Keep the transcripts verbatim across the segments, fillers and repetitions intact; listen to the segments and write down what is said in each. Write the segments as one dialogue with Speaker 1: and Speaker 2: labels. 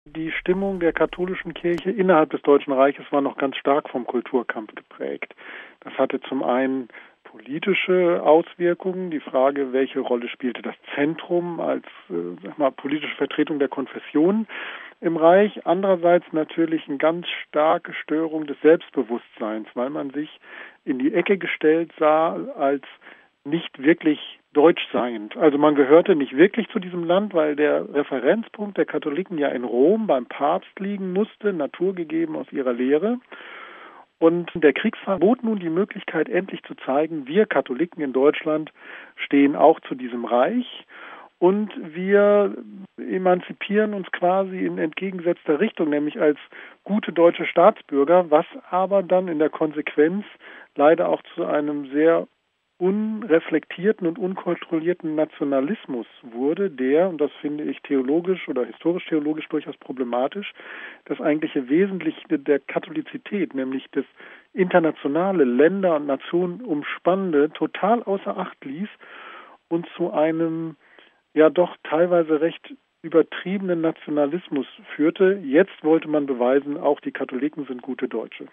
Speaker 1: Die Stimmung der katholischen Kirche innerhalb des Deutschen Reiches war noch ganz stark vom Kulturkampf geprägt. Das hatte zum einen politische Auswirkungen, die Frage, welche Rolle spielte das Zentrum als äh, sag mal, politische Vertretung der Konfession im Reich. Andererseits natürlich eine ganz starke Störung des Selbstbewusstseins, weil man sich in die Ecke gestellt sah als nicht wirklich deutsch seiend. Also man gehörte nicht wirklich zu diesem Land, weil der Referenzpunkt der Katholiken ja in Rom beim Papst liegen musste, naturgegeben aus ihrer Lehre. Und der Kriegsfall bot nun die Möglichkeit, endlich zu zeigen, wir Katholiken in Deutschland stehen auch zu diesem Reich und wir emanzipieren uns quasi in entgegengesetzter Richtung, nämlich als gute deutsche Staatsbürger, was aber dann in der Konsequenz leider auch zu einem sehr unreflektierten und unkontrollierten Nationalismus wurde, der, und das finde ich theologisch oder historisch-theologisch durchaus problematisch, das eigentliche Wesentliche der Katholizität, nämlich das internationale Länder und Nationen umspannende, total außer Acht ließ und zu einem ja doch teilweise recht übertriebenen Nationalismus führte. Jetzt wollte man beweisen, auch die Katholiken sind gute Deutsche.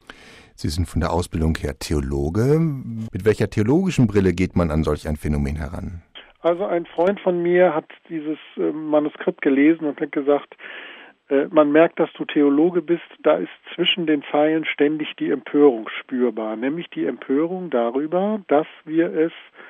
Speaker 2: Sie sind von der Ausbildung her Theologe. Mit welcher theologischen Brille geht man an solch ein Phänomen heran?
Speaker 1: Also ein Freund von mir hat dieses äh, Manuskript gelesen und hat gesagt, äh, man merkt, dass du Theologe bist, da ist zwischen den Zeilen ständig die Empörung spürbar, nämlich die Empörung darüber, dass wir es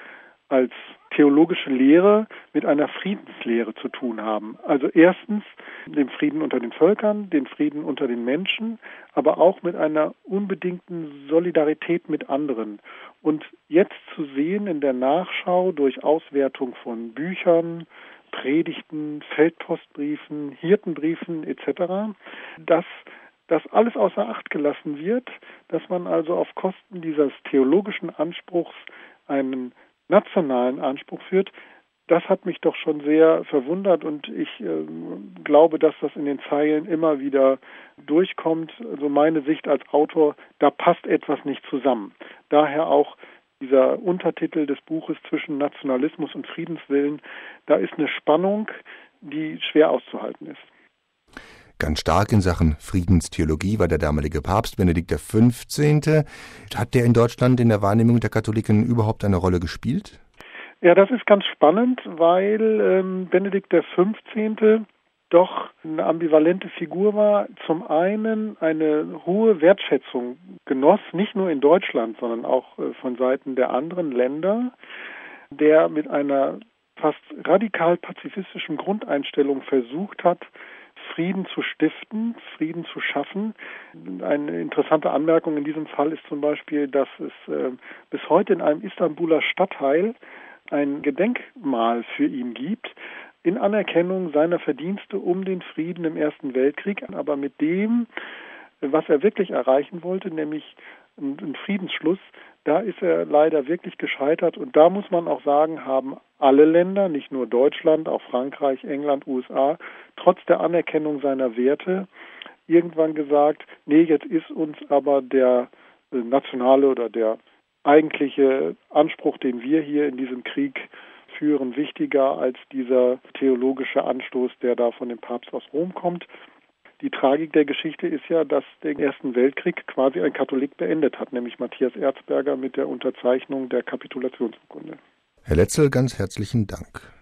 Speaker 1: als theologische Lehre mit einer Friedenslehre zu tun haben. Also erstens dem Frieden unter den Völkern, den Frieden unter den Menschen, aber auch mit einer unbedingten Solidarität mit anderen. Und jetzt zu sehen in der Nachschau durch Auswertung von Büchern, Predigten, Feldpostbriefen, Hirtenbriefen et cetera, dass das alles außer Acht gelassen wird, dass man also auf Kosten dieses theologischen Anspruchs einen nationalen Anspruch führt, das hat mich doch schon sehr verwundert und ich äh, glaube, dass das in den Zeilen immer wieder durchkommt. Also meine Sicht als Autor, da passt etwas nicht zusammen. Daher auch dieser Untertitel des Buches zwischen Nationalismus und Friedenswillen, da ist eine Spannung, die schwer auszuhalten ist.
Speaker 2: Ganz stark in Sachen Friedenstheologie war der damalige Papst Benedikt der Fünfzehnte. Hat der in Deutschland in der Wahrnehmung der Katholiken überhaupt eine Rolle gespielt?
Speaker 1: Ja, das ist ganz spannend, weil ähm, Benedikt der Fünfzehnte doch eine ambivalente Figur war. Zum einen eine hohe Wertschätzung genoss, nicht nur in Deutschland, sondern auch äh, von Seiten der anderen Länder, der mit einer fast radikal pazifistischen Grundeinstellung versucht hat, Frieden zu stiften, Frieden zu schaffen. Eine interessante Anmerkung in diesem Fall ist zum Beispiel, dass es äh, bis heute in einem Istanbuler Stadtteil ein Gedenkmal für ihn gibt, in Anerkennung seiner Verdienste um den Frieden im Ersten Weltkrieg, aber mit dem, was er wirklich erreichen wollte, nämlich einen Friedensschluss, da ist er leider wirklich gescheitert. Und da muss man auch sagen, haben alle Länder, nicht nur Deutschland, auch Frankreich, England, U S A, trotz der Anerkennung seiner Werte irgendwann gesagt, nee, jetzt ist uns aber der nationale oder der eigentliche Anspruch, den wir hier in diesem Krieg führen, wichtiger als dieser theologische Anstoß, der da von dem Papst aus Rom kommt. Die Tragik der Geschichte ist ja, dass den Ersten Weltkrieg quasi ein Katholik beendet hat, nämlich Matthias Erzberger mit der Unterzeichnung der Kapitulationsurkunde.
Speaker 2: Herr Letzel, ganz herzlichen Dank.